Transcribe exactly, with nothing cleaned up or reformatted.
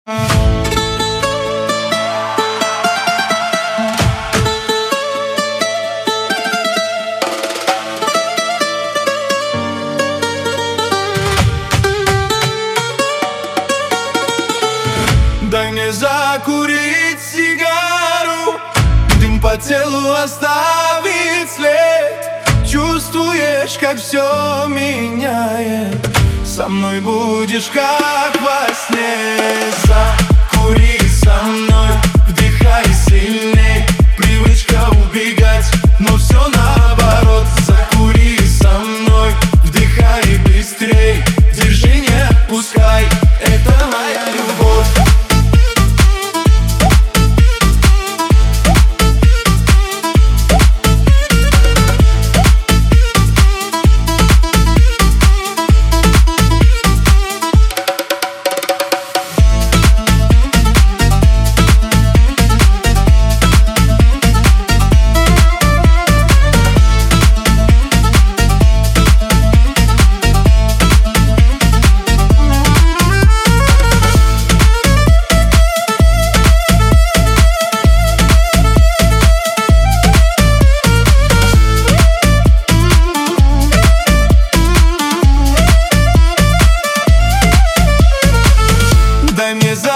Дай мне закурить сигару, дым по телу оставит след. Чувствуешь, как все меняет, со мной будешь как во сне. Закури со мной, вдыхай сильней. Привычка убегать, но все наоборот. Закури со мной, вдыхай быстрей. Держи, не отпускай, это моя любовь. Дай мне за